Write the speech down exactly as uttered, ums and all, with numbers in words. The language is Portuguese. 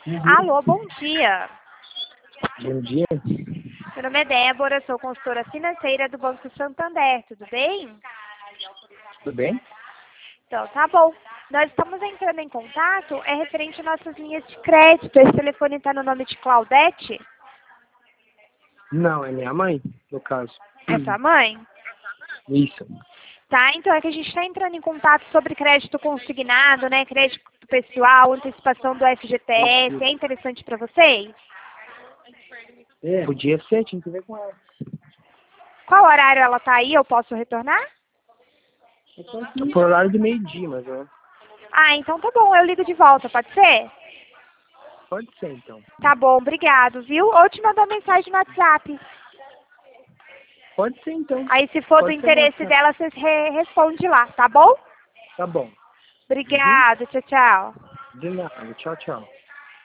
Uhum. Alô, bom dia. Bom dia. Meu nome é Débora, sou consultora financeira do Banco Santander, tudo bem? Tudo bem? Então, tá bom. Nós estamos entrando em contato, é referente às nossas linhas de crédito. Esse telefone está no nome de Claudete? Não, é minha mãe, no caso. É sua mãe? Isso. Tá, então é que a gente está entrando em contato sobre crédito consignado, né? Crédito pessoal, antecipação do F G T S. É interessante para vocês? É. Podia ser, tinha que ver com ela. Qual horário ela tá aí? Eu posso retornar? Por horário do meio-dia, mas é. Ah, então tá bom, eu ligo de volta, pode ser? Pode ser, então. Tá bom, obrigado, viu? Ou te mandar mensagem no WhatsApp. Pode ser, então. Aí se for do Pode ser no interesse WhatsApp. dela, você re responde lá, tá bom? Tá bom. Obrigada, tchau, tchau. De nada. Tchau, tchau.